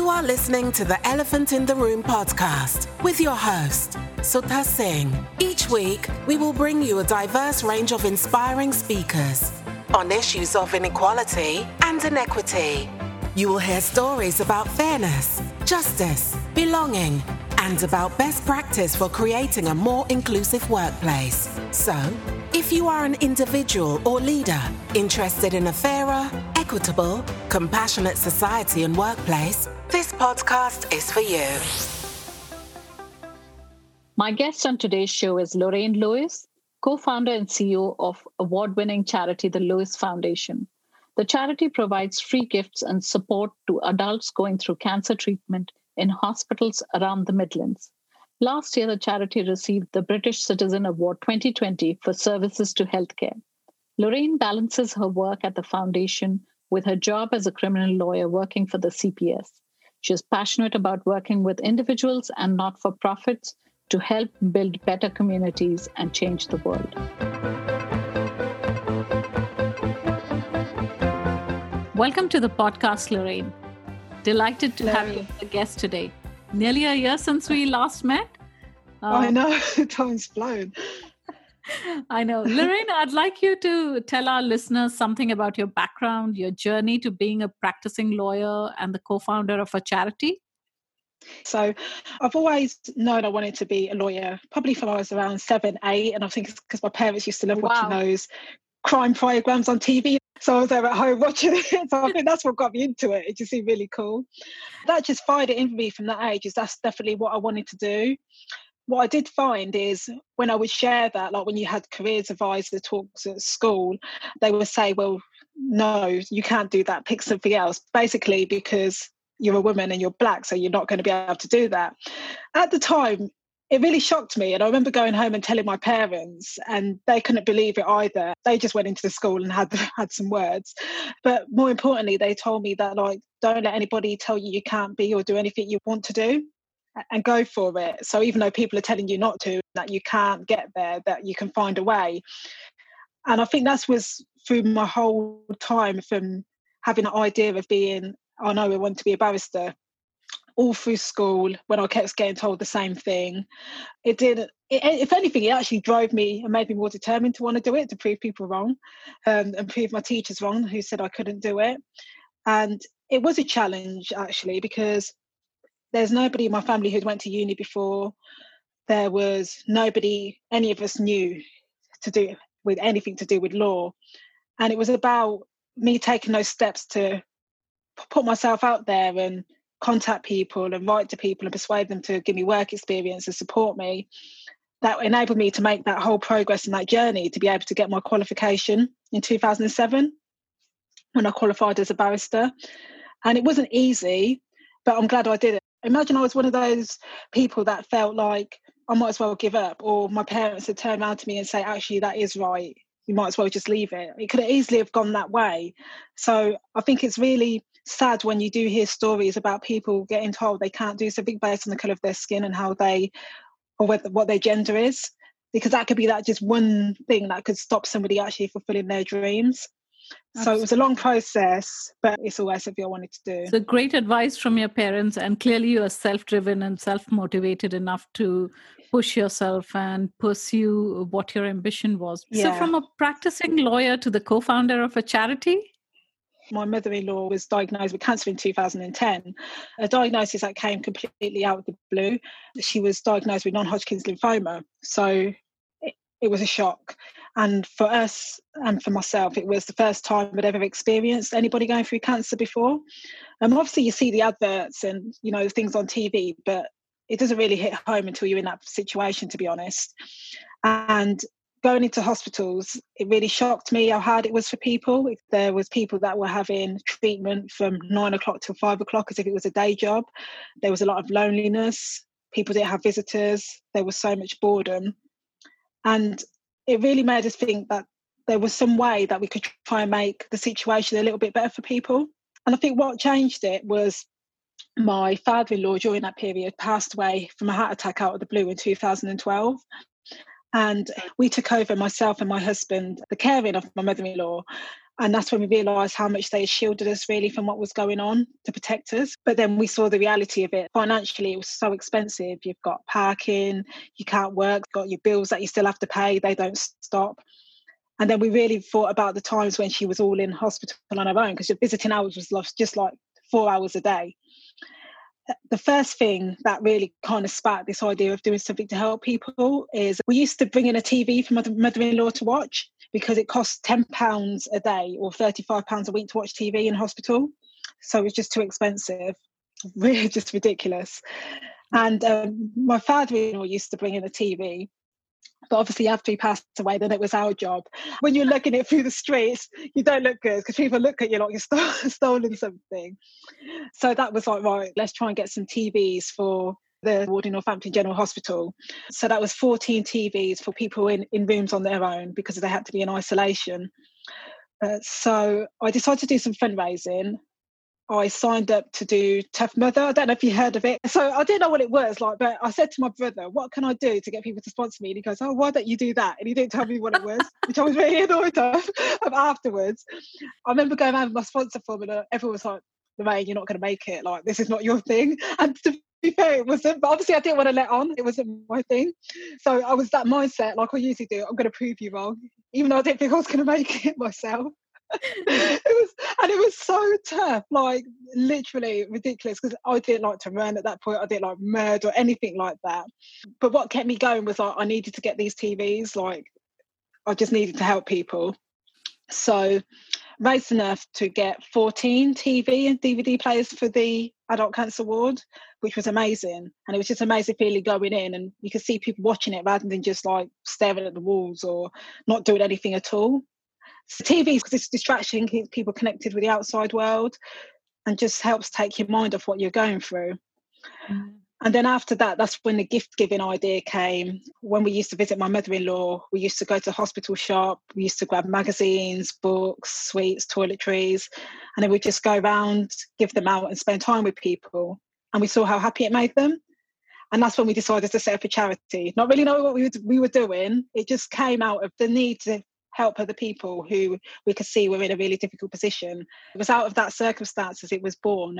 are listening to the Elephant in the Room podcast with your host, Sudha Singh. Each week, we will bring you a diverse range of inspiring speakers on issues of inequality and inequity. You will hear stories about fairness, justice, belonging, and about best practice for creating a more inclusive workplace. So, if you are an individual or leader interested in a fairer, equitable, compassionate society and workplace, this podcast is for you. My guest on today's show is Lorraine Lewis, co-founder and CEO of award-winning charity, the Lewis Foundation. The charity provides free gifts and support to adults going through cancer treatment in hospitals around the Midlands. Last year, the charity received the British Citizen Award 2020 for services to healthcare. Lorraine balances her work at the foundation with her job as a criminal lawyer working for the CPS. She is passionate about working with individuals and not-for-profits to help build better communities and change the world. Welcome to the podcast, Lorraine. Delighted to have you as a guest today. Nearly a year since we last met. I know, time's flown. I know. Lorraine, I'd like you to tell our listeners something about your background, your journey to being a practicing lawyer and the co-founder of a charity. So I've always known I wanted to be a lawyer, probably from I was around 7, 8. And I think it's because my parents used to love watching those crime programs on TV. So I was there at home watching it. So I think that's what got me into it. It just seemed really cool. That just fired it in me from that age. That's definitely what I wanted to do. What I did find is when I would share that, like when you had careers advisor talks at school, they would say, well, no, you can't do that. Pick something else. Basically, because you're a woman and you're black, so you're not going to be able to do that. At the time, it really shocked me. And I remember going home and telling my parents, and they couldn't believe it either. They just went into the school and had some words. But more importantly, they told me that, like, don't let anybody tell you can't be or do anything you want to do, and go for it. So even though people are telling you not to, that you can't get there, that you can find a way. And I think that was through my whole time, from having an idea of being, I know I want to be a barrister, all through school, when I kept getting told the same thing. If anything, it actually drove me and made me more determined to want to do it, to prove people wrong, and prove my teachers wrong who said I couldn't do it. And it was a challenge, actually, because there's nobody in my family who'd went to uni before. There was nobody any of us knew to do with anything to do with law. And it was about me taking those steps to put myself out there and contact people and write to people and persuade them to give me work experience and support me. That enabled me to make that whole progress in that journey, to be able to get my qualification in 2007 when I qualified as a barrister. And it wasn't easy, but I'm glad I did it. Imagine I was one of those people that felt like I might as well give up, or my parents had turned around to me and say, actually, that is right. You might as well just leave it. It could have easily have gone that way. So I think it's really sad when you do hear stories about people getting told they can't do something based on the colour of their skin and how they, or what their gender is, because that could be that just one thing that could stop somebody actually fulfilling their dreams. So it was a long process, but it's always something I wanted to do. So great advice from your parents, and clearly you are self-driven and self-motivated enough to push yourself and pursue what your ambition was. Yeah. So from a practicing lawyer to the co-founder of a charity? My mother-in-law was diagnosed with cancer in 2010, a diagnosis that came completely out of the blue. She was diagnosed with non-Hodgkin's lymphoma. So it was a shock. And for us and for myself, it was the first time I'd ever experienced anybody going through cancer before. Obviously, you see the adverts and, you know, things on TV, but it doesn't really hit home until you're in that situation, to be honest. And going into hospitals, it really shocked me how hard it was for people. There was people that were having treatment from 9 o'clock till 5 o'clock as if it was a day job. There was a lot of loneliness. People didn't have visitors. There was so much boredom. And it really made us think that there was some way that we could try and make the situation a little bit better for people. And I think what changed it was my father-in-law during that period passed away from a heart attack out of the blue in 2012. And we took over, myself and my husband, the caring of my mother-in-law. And that's when we realised how much they had shielded us really from what was going on to protect us. But then we saw the reality of it. Financially, it was so expensive. You've got parking, you can't work, you've got your bills that you still have to pay, they don't stop. And then we really thought about the times when she was all in hospital on her own, because your visiting hours was lost just like 4 hours a day. The first thing that really kind of sparked this idea of doing something to help people is we used to bring in a TV for mother-in-law to watch, because it costs £10 a day or £35 a week to watch TV in hospital. So it was just too expensive, really just ridiculous. And my father-in-law used to bring in a TV. But obviously after he passed away, then it was our job. When you're looking at it through the streets, you don't look good because people look at you like you're stolen something. So that was like, right, let's try and get some TVs for the ward in Northampton General Hospital. So that was 14 TVs for people in rooms on their own because they had to be in isolation. So I decided to do some fundraising. I signed up to do Tough Mother. I don't know if you heard of it. So I didn't know what it was like, but I said to my brother, what can I do to get people to sponsor me? And he goes, oh, why don't you do that? And he didn't tell me what it was, which I was really annoyed of afterwards. I remember going around with my sponsor form and everyone was like, Lorraine, you're not going to make it. Like, this is not your thing. And to be fair, it wasn't. But obviously I didn't want to let on. It wasn't my thing. So I was that mindset, like I usually do. I'm going to prove you wrong, even though I didn't think I was going to make it myself. it was so tough, like literally ridiculous, because I didn't like to run at that point. I didn't like murder or anything like that. But what kept me going was like I needed to get these TVs. Like I just needed to help people. So raised enough to get 14 TV and DVD players for the adult cancer ward, which was amazing. And it was just amazing feeling going in and you could see people watching it rather than just like staring at the walls or not doing anything at all. So TV, because it's distraction, keeps people connected with the outside world and just helps take your mind off what you're going through. Mm. And then after that, that's when the gift giving idea came. When we used to visit my mother-in-law, we used to go to the hospital shop, we used to grab magazines, books, sweets, toiletries, and then we'd just go around, give them out and spend time with people. And we saw how happy it made them. And that's when we decided to set up a charity. Not really knowing what we were doing. It just came out of the need to help other people who we could see were in a really difficult position. It was out of that circumstances it was born.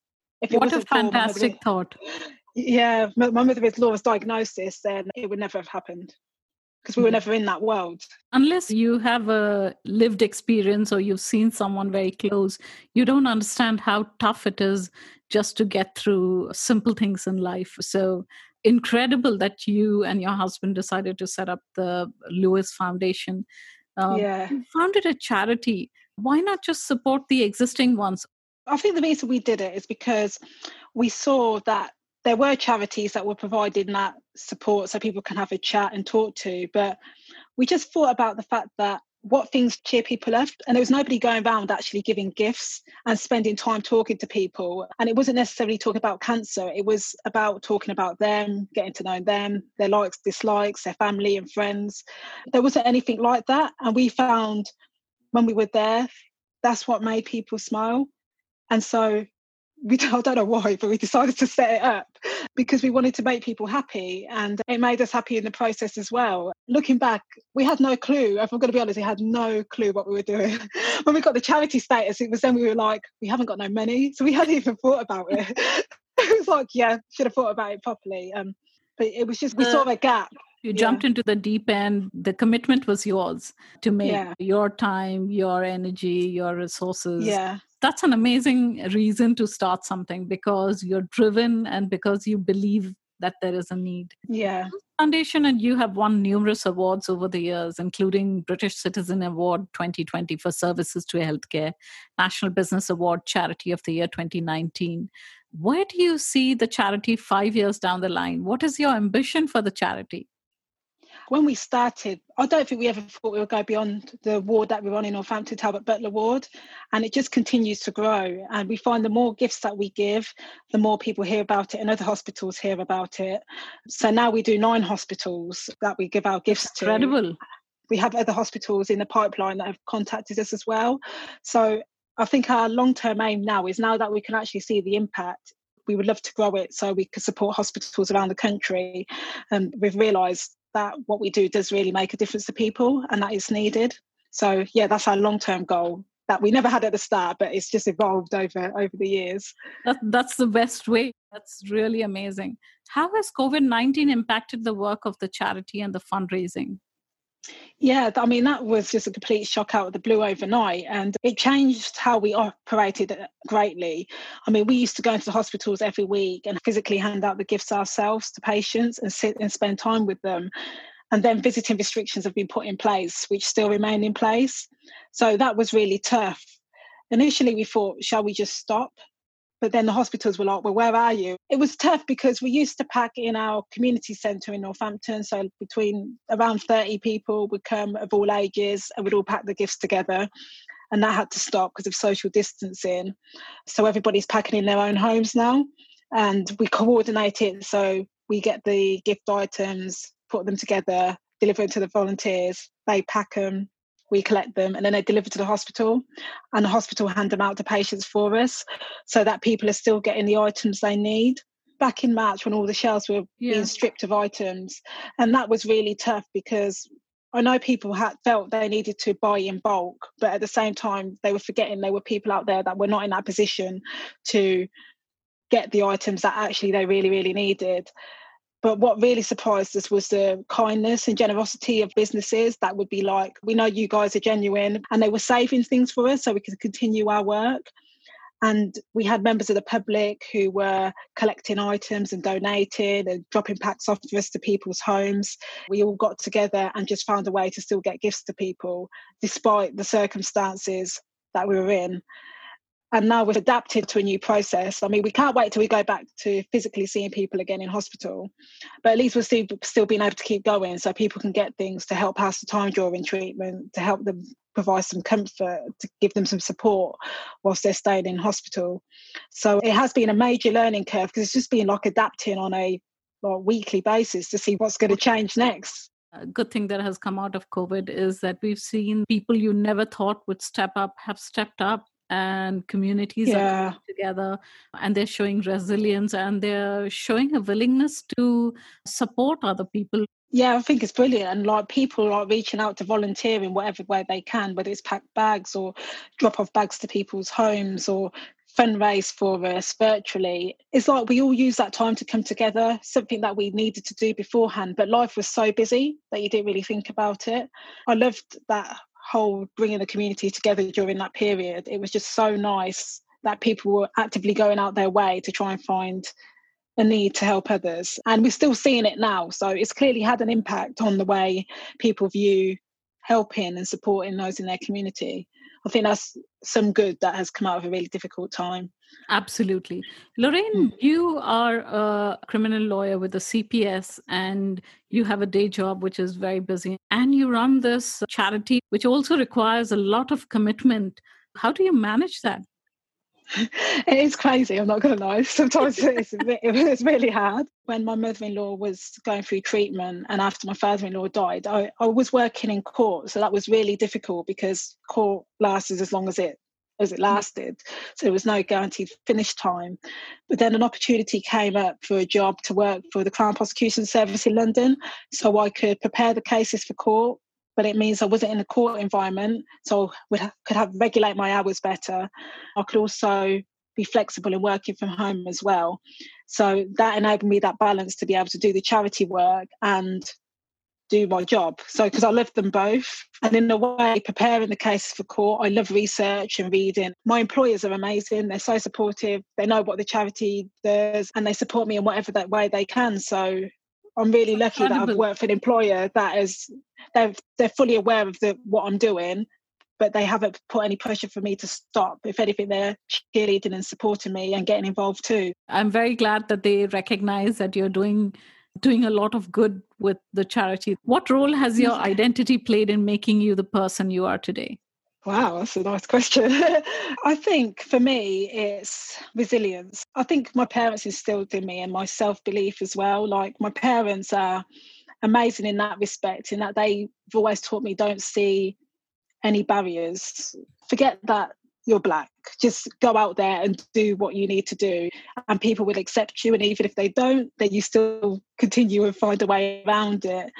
What a fantastic thought. Yeah, my mother-in-law's diagnosis, then it would never have happened because we were never in that world. Unless you have a lived experience or you've seen someone very close, you don't understand how tough it is just to get through simple things in life. So incredible that you and your husband decided to set up the Lewis Foundation. You founded a charity. Why not just support the existing ones? I think the reason we did it is because we saw that there were charities that were providing that support so people can have a chat and talk to. But we just thought about the fact that what things cheer people up, and there was nobody going around actually giving gifts and spending time talking to people. And it wasn't necessarily talking about cancer. It was about talking about them, getting to know them, their likes, dislikes, their family and friends. There wasn't anything like that. And we found when we were there, that's what made people smile. And so I don't know why, but we decided to set it up because we wanted to make people happy, and it made us happy in the process as well. Looking back, we had no clue. If I'm going to be honest, we had no clue what we were doing. When we got the charity status, it was then we were like, we haven't got no money. So we hadn't even thought about it. It was like, yeah, should have thought about it properly. But it was just, we saw a gap. You jumped into the deep end. The commitment was yours to make your time, your energy, your resources. Yeah. That's an amazing reason to start something because you're driven and because you believe that there is a need. Yeah. Foundation, and you have won numerous awards over the years, including British Citizen Award 2020 for services to healthcare, National Business Award Charity of the Year 2019. Where do you see the charity 5 years down the line? What is your ambition for the charity? When we started, I don't think we ever thought we would go beyond the ward that we're on in Northampton, Talbot Butler Ward, and it just continues to grow. And we find the more gifts that we give, the more people hear about it and other hospitals hear about it. So now we do 9 hospitals that we give our gifts to. Incredible. We have other hospitals in the pipeline that have contacted us as well. So I think our long-term aim now is, now that we can actually see the impact, we would love to grow it so we can support hospitals around the country. And we've realised that what we do does really make a difference to people and that is needed. So yeah, that's our long-term goal, that we never had at the start, but it's just evolved over the years. That's the best way. That's really amazing. How has COVID-19 impacted the work of the charity and the fundraising? Yeah, I mean, that was just a complete shock out of the blue overnight, and it changed how we operated greatly. I mean, we used to go into the hospitals every week and physically hand out the gifts ourselves to patients and sit and spend time with them. And then visiting restrictions have been put in place, which still remain in place. So that was really tough. Initially, we thought, shall we just stop? But then the hospitals were like, well, where are you? It was tough because we used to pack in our community centre in Northampton. So between around 30 people would come of all ages and we'd all pack the gifts together. And that had to stop because of social distancing. So everybody's packing in their own homes now. And we coordinate it. So we get the gift items, put them together, deliver them to the volunteers. They pack them. We collect them and then they deliver to the hospital, and the hospital hand them out to patients for us so that people are still getting the items they need. Back in March when all the shelves were being stripped of items, and that was really tough because I know people felt they needed to buy in bulk, but at the same time they were forgetting there were people out there that were not in that position to get the items that actually they really, really needed. But what really surprised us was the kindness and generosity of businesses that would be like, we know you guys are genuine, and they were saving things for us so we could continue our work. And we had members of the public who were collecting items and donating and dropping packs off for us to people's homes. We all got together and just found a way to still get gifts to people despite the circumstances that we were in. And now we've adapted to a new process. I mean, we can't wait till we go back to physically seeing people again in hospital. But at least we'll still being able to keep going so people can get things to help pass the time during treatment, to help them provide some comfort, to give them some support whilst they're staying in hospital. So it has been a major learning curve because it's just been like adapting on a weekly basis to see what's going to change next. A good thing that has come out of COVID is that we've seen people you never thought would step up have stepped up. And communities are coming together and they're showing resilience and they're showing a willingness to support other people. Yeah, I think it's brilliant. And like people are reaching out to volunteer in whatever way they can, whether it's pack bags or drop off bags to people's homes or fundraise for us virtually. It's like we all use that time to come together, something that we needed to do beforehand, but life was so busy that you didn't really think about it. I loved that whole bringing the community together during that period. It was just so nice that people were actively going out their way to try and find a need to help others. And we're still seeing it now. So it's clearly had an impact on the way people view helping and supporting those in their community. I think that's some good that has come out of a really difficult time. Absolutely. Lorraine, you are a criminal lawyer with the CPS and you have a day job which is very busy. And you run this charity which also requires a lot of commitment. How do you manage that? It is crazy, I'm not going to lie. Sometimes it's really hard. When my mother-in-law was going through treatment and after my father-in-law died, I was working in court. So that was really difficult because court lasted as long as it lasted. So there was no guaranteed finish time. But then an opportunity came up for a job to work for the Crown Prosecution Service in London. So I could prepare the cases for court, but it means I wasn't in a court environment, so I could regulate my hours better. I could also be flexible in working from home as well. So that enabled me that balance to be able to do the charity work and do my job. So because I love them both. And in a way, preparing the cases for court, I love research and reading. My employers are amazing. They're so supportive. They know what the charity does and they support me in whatever that way they can. So I'm really lucky that I've worked for an employer that is, they're fully aware of what I'm doing, but they haven't put any pressure for me to stop. If anything, they're cheerleading and supporting me and getting involved too. I'm very glad that they recognize that you're doing a lot of good with the charity. What role has your identity played in making you the person you are today? Wow, that's a nice question. I think for me, it's resilience. I think my parents instilled in me and my self-belief as well. Like my parents are amazing in that respect, in that they've always taught me don't see any barriers. Forget that you're black. Just go out there and do what you need to do and people will accept you. And even if they don't, then you still continue and find a way around it.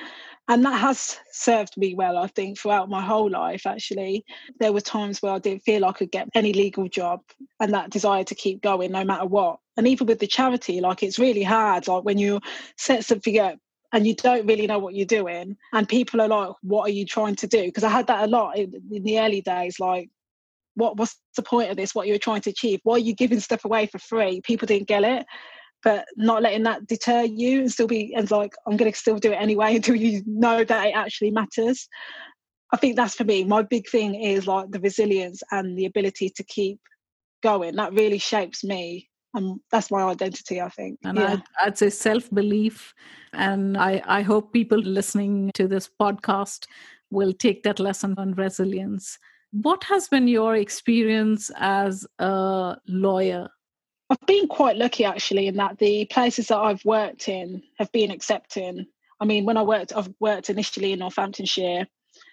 And that has served me well, I think, throughout my whole life, actually. There were times where I didn't feel I could get any legal job, and that desire to keep going no matter what. And even with the charity, like, it's really hard, like when you set something up and you don't really know what you're doing, and people are like, what are you trying to do? Because I had that a lot in the early days, like, what's the point of this? What you're trying to achieve? Why are you giving stuff away for free? People didn't get it. But not letting that deter you and still be, and like, I'm going to still do it anyway until you know that it actually matters. I think that's, for me, my big thing is like the resilience and the ability to keep going. That really shapes me. And that's my identity, I think. And I'd say self-belief. And I hope people listening to this podcast will take that lesson on resilience. What has been your experience as a lawyer? I've been quite lucky, actually, in that the places that I've worked in have been accepting. I mean, I've worked initially in Northamptonshire,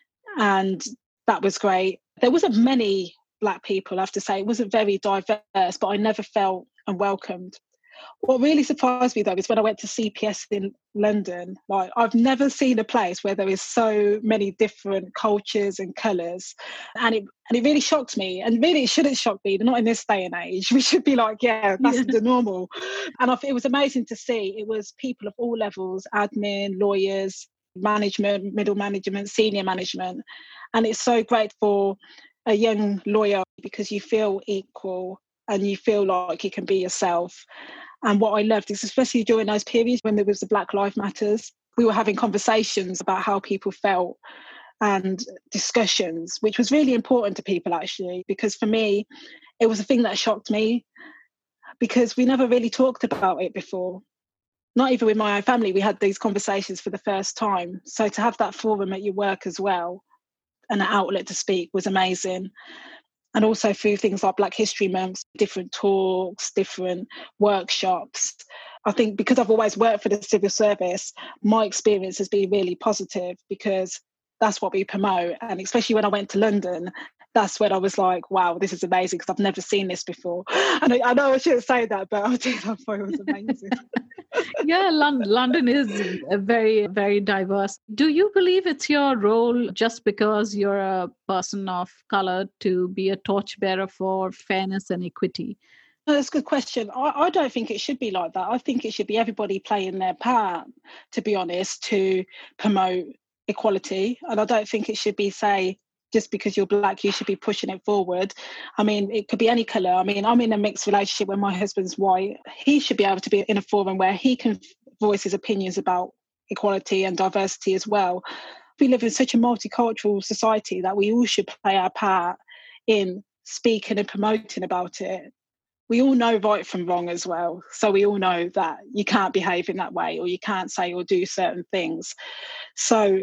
and that was great. There wasn't many Black people, I have to say. It wasn't very diverse, but I never felt unwelcomed. What really surprised me, though, is when I went to CPS in London. Like, I've never seen a place where there is so many different cultures and colours, and it really shocked me. And really, it shouldn't shock me. Not in this day and age. We should be like, yeah, that's the normal. And it was amazing to see. It was people of all levels: admin, lawyers, management, middle management, senior management, and it's so great for a young lawyer because you feel equal and you feel like you can be yourself. And what I loved is, especially during those periods when there was the Black Lives Matters, we were having conversations about how people felt and discussions, which was really important to people, actually, because for me, it was a thing that shocked me because we never really talked about it before. Not even with my own family, we had these conversations for the first time. So to have that forum at your work as well, and an outlet to speak, was amazing. And also through things like Black History Month, different talks, different workshops. I think because I've always worked for the civil service, my experience has been really positive because that's what we promote. And especially when I went to London, that's when I was like, wow, this is amazing because I've never seen this before. And I know I shouldn't say that, but I did. I thought it was amazing. Yeah, London is very, very diverse. Do you believe it's your role, just because you're a person of color, to be a torchbearer for fairness and equity? That's a good question. I don't think it should be like that. I think it should be everybody playing their part, to be honest, to promote equality. And I don't think it should be, say, just because you're Black, you should be pushing it forward. I mean, it could be any colour. I mean, I'm in a mixed relationship where my husband's white. He should be able to be in a forum where he can voice his opinions about equality and diversity as well. We live in such a multicultural society that we all should play our part in speaking and promoting about it. We all know right from wrong as well. So we all know that you can't behave in that way, or you can't say or do certain things. So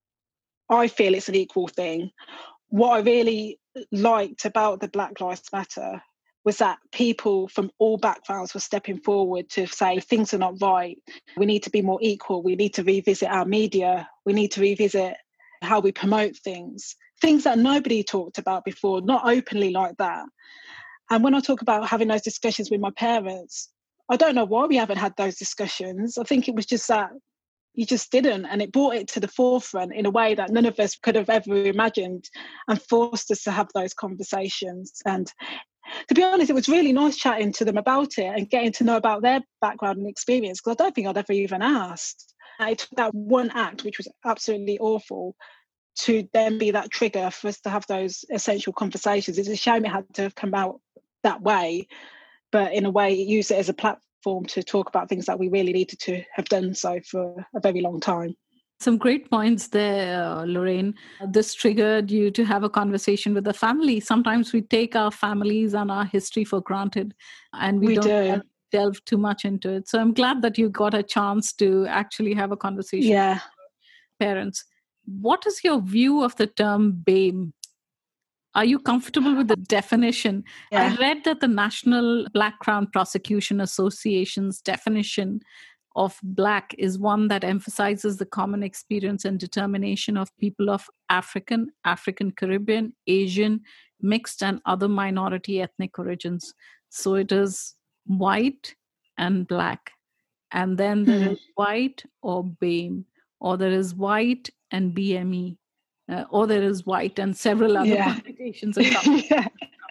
I feel it's an equal thing. What I really liked about the Black Lives Matter was that people from all backgrounds were stepping forward to say things are not right. We need to be more equal. We need to revisit our media. We need to revisit how we promote things that nobody talked about before, not openly like that. And when I talk about having those discussions with my parents, I don't know why we haven't had those discussions. I think it was just that you just didn't, and it brought it to the forefront in a way that none of us could have ever imagined, and forced us to have those conversations. And to be honest, it was really nice chatting to them about it and getting to know about their background and experience, because I don't think I'd ever even asked. It took that one act, which was absolutely awful, to then be that trigger for us to have those essential conversations. It's a shame it had to have come out that way, but in a way it used it as a platform to talk about things that we really needed to have done so for a very long time. Some great points there, Lorraine. This triggered you to have a conversation with the family. Sometimes we take our families and our history for granted, and we don't delve too much into it. So I'm glad that you got a chance to actually have a conversation with parents. What is your view of the term BAME? Are you comfortable with the definition? Yeah. I read that the National Black Crown Prosecution Association's definition of Black is one that emphasizes the common experience and determination of people of African, African Caribbean, Asian, mixed and other minority ethnic origins. So it is white and Black. And then there is white or BAME. or there is white and BME, or there is white and several other permutations. Yeah.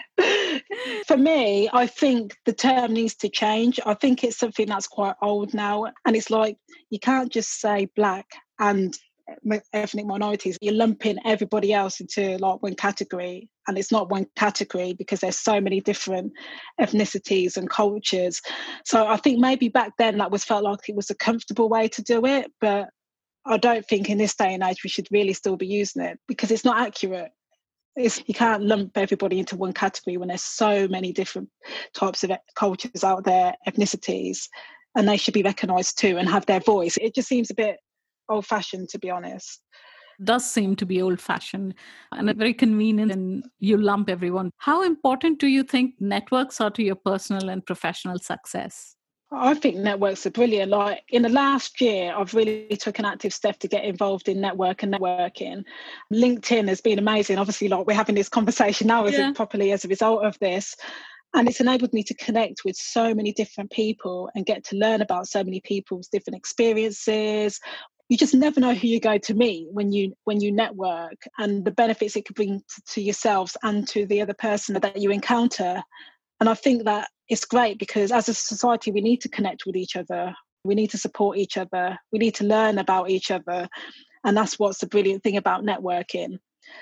For me, I think the term needs to change. I think it's something that's quite old now. And it's like, you can't just say black and ethnic minorities. You're lumping everybody else into like one category. And it's not one category because there's so many different ethnicities and cultures. So I think maybe back then that felt like it was a comfortable way to do it. But I don't think in this day and age we should really still be using it because it's not accurate. You can't lump everybody into one category when there's so many different types of cultures out there, ethnicities, and they should be recognised too and have their voice. It just seems a bit old-fashioned, to be honest. Does seem to be old-fashioned and very convenient, and you lump everyone. How important do you think networks are to your personal and professional success? I think networks are brilliant. Like in the last year, I've really took an active step to get involved in networking. LinkedIn has been amazing. Obviously, like we're having this conversation now properly as a result of this. And it's enabled me to connect with so many different people and get to learn about so many people's different experiences. You just never know who you're going to meet when you network and the benefits it could bring to yourselves and to the other person that you encounter. And I think that it's great because as a society, we need to connect with each other. We need to support each other. We need to learn about each other. And that's what's the brilliant thing about networking.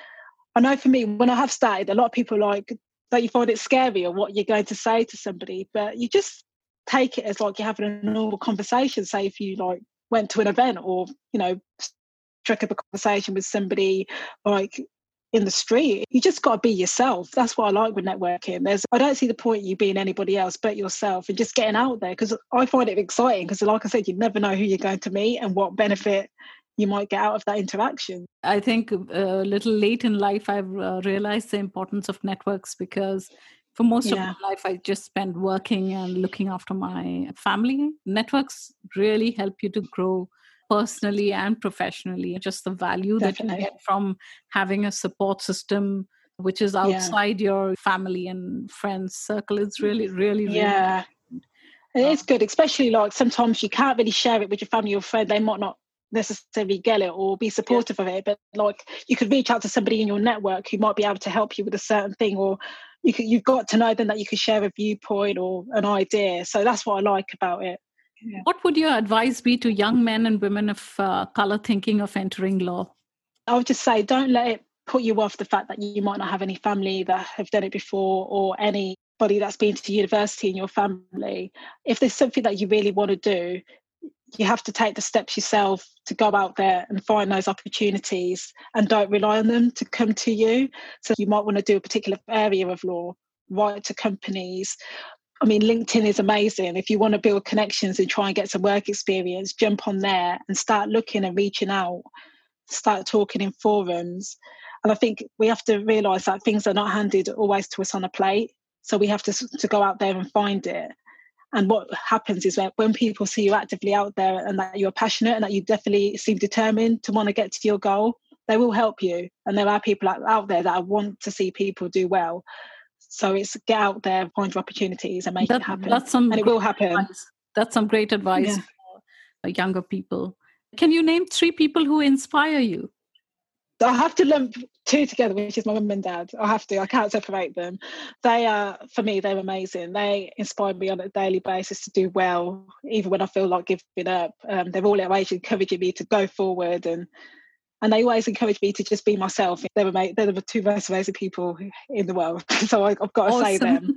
I know for me, when I have started, a lot of people don't you find it scary or what you're going to say to somebody, but you just take it as like you're having a normal conversation. Say if you like went to an event or, struck up a conversation with somebody like in the street, you just got to be yourself. That's what I like with networking. I don't see the point you being anybody else but yourself and just getting out there, because I find it exciting because like I said, you never know who you're going to meet and what benefit you might get out of that interaction. I think a little late in life, I've realized the importance of networks because for most of my life, I just spent working and looking after my family. Networks really help you to grow personally and professionally. Just the value that you get from having a support system which is outside your family and friends circle is really it is good, especially like sometimes you can't really share it with your family or friend. They might not necessarily get it or be supportive of it, but like you could reach out to somebody in your network who might be able to help you with a certain thing, or you've got to know then that you can share a viewpoint or an idea. So that's what I like about it. What would your advice be to young men and women of color thinking of entering law? I would just say don't let it put you off the fact that you might not have any family that have done it before or anybody that's been to university in your family. If there's something that you really want to do, you have to take the steps yourself to go out there and find those opportunities and don't rely on them to come to you. So you might want to do a particular area of law, write to companies. I mean, LinkedIn is amazing. If you want to build connections and try and get some work experience, jump on there and start looking and reaching out, start talking in forums. And I think we have to realise that things are not handed always to us on a plate. So we have to go out there and find it. And what happens is that when people see you actively out there and that you're passionate and that you definitely seem determined to want to get to your goal, they will help you. And there are people out there that want to see people do well. So it's get out there, find your opportunities and make it happen. And it will happen. Advice. That's some great advice for younger people. Can you name 3 people who inspire you? I have to lump 2 together, which is my mum and dad. I can't separate them. They are, for me, they're amazing. They inspire me on a daily basis to do well, even when I feel like giving up. They're always encouraging me to go forward and they always encourage me to just be myself. They're the 2 most amazing people in the world. So I've got to say them.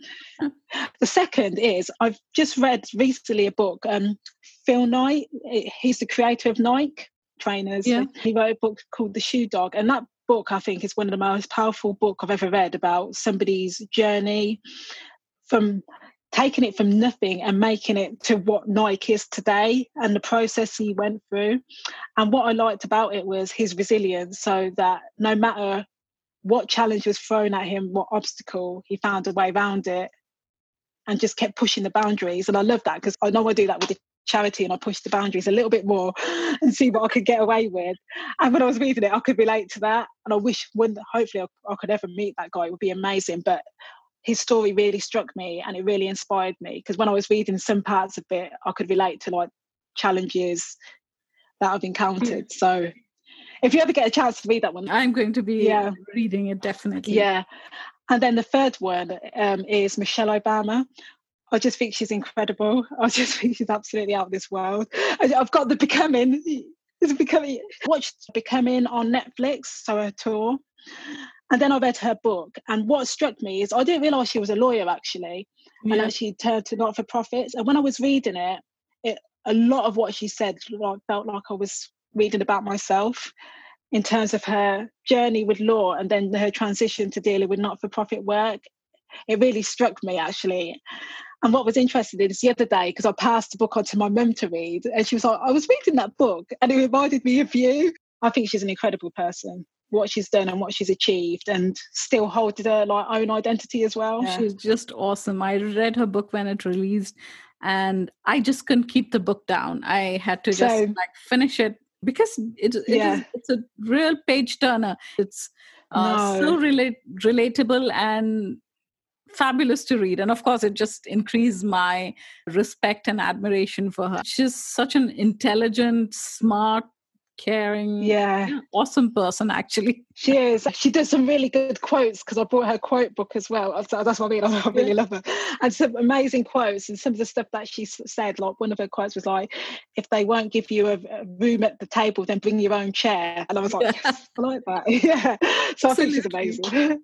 The second is, I've just read recently a book, Phil Knight. He's the creator of Nike trainers. Yeah. He wrote a book called The Shoe Dog. And that book, I think, is one of the most powerful books I've ever read about somebody's journey from taking it from nothing and making it to what Nike is today and the process he went through. And what I liked about it was his resilience, so that no matter what challenge was thrown at him, what obstacle, he found a way around it and just kept pushing the boundaries. And I love that because I know I do that with the charity and I push the boundaries a little bit more and see what I could get away with. And when I was reading it, I could relate to that. And I wish hopefully I could ever meet that guy. It would be amazing. But his story really struck me and it really inspired me because when I was reading some parts of it, I could relate to like challenges that I've encountered. So if you ever get a chance to read that one. I'm going to be reading it, definitely. Yeah. And then the third one is Michelle Obama. I just think she's incredible. I just think she's absolutely out of this world. I've got the Becoming. Watched Becoming on Netflix, so her tour. And then I read her book. And what struck me is I didn't realise she was a lawyer, actually. Yeah. And actually turned to not-for-profits. And when I was reading it, a lot of what she said, I felt like I was reading about myself in terms of her journey with law and then her transition to dealing with not-for-profit work. It really struck me, actually. And what was interesting is the other day, because I passed the book on to my mum to read, and she was like, I was reading that book and it reminded me of you. I think she's an incredible person, what she's done and what she's achieved, and still holds her own identity as well. Yeah. She's just awesome. I read her book when it released and I just couldn't keep the book down. I had to just finish it because it's a real page turner. It's so relatable and fabulous to read. And of course, it just increased my respect and admiration for her. She's such an intelligent, smart, caring, awesome person, actually. She is. She does some really good quotes because I bought her quote book as well. So that's what I mean. I really love her. And some amazing quotes, and some of the stuff that she said, like one of her quotes was like, if they won't give you a room at the table, then bring your own chair. And I was like, yes, I like that. Yeah. So I think she's amazing.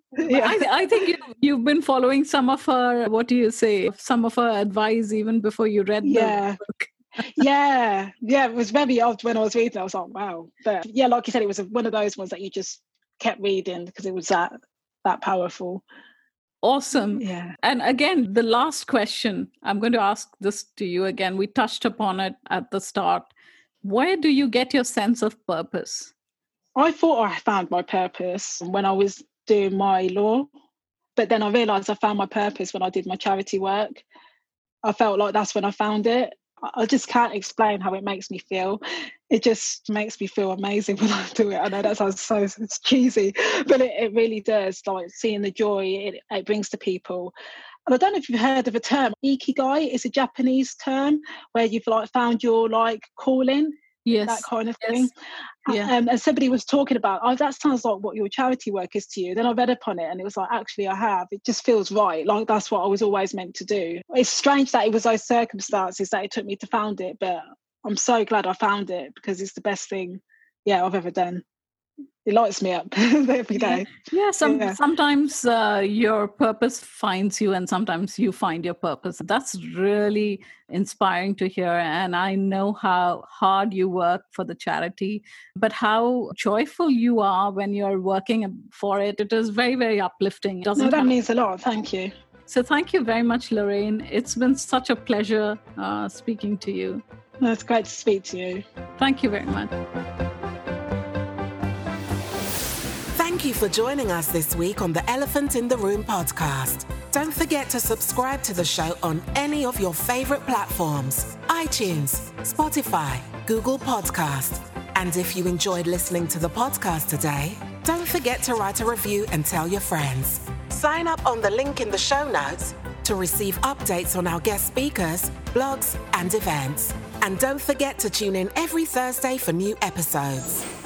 I think you've been following some of her, some of her advice even before you read the book. yeah, it was very odd when I was reading. I was like, wow. But yeah, like you said, it was one of those ones that you just kept reading because it was that powerful. Awesome. Yeah. And again, the last question, I'm going to ask this to you again. We touched upon it at the start. Where do you get your sense of purpose? I thought I found my purpose when I was doing my law, but then I realised I found my purpose when I did my charity work. I felt like that's when I found it. I just can't explain how it makes me feel. It just makes me feel amazing when I do it. I know that sounds it's cheesy, but it really does. Like seeing the joy it brings to people. And I don't know if you've heard of a term, ikigai. It's a Japanese term where you've found your calling. Yes. That kind of thing. Yeah. And somebody was talking about, that sounds like what your charity work is to you. Then I read up on it and it was like, actually I have. It just feels right. Like that's what I was always meant to do. It's strange that it was those circumstances that it took me to found it, but I'm so glad I found it because it's the best thing, I've ever done. It lights me up every day. Sometimes your purpose finds you and sometimes you find your purpose. That's really inspiring to hear. And I know how hard you work for the charity, but how joyful you are when you're working for it. It is very, very uplifting. That means a lot. Thank you. So thank you very much, Lorraine. It's been such a pleasure speaking to you. It's great to speak to you. Thank you very much. Thank you for joining us this week on the Elephant in the Room podcast. Don't forget to subscribe to the show on any of your favorite platforms: iTunes, Spotify, Google Podcast. And if you enjoyed listening to the podcast today, don't forget to write a review and tell your friends. Sign up on the link in the show notes to receive updates on our guest speakers, blogs, and events. And don't forget to tune in every Thursday for new episodes.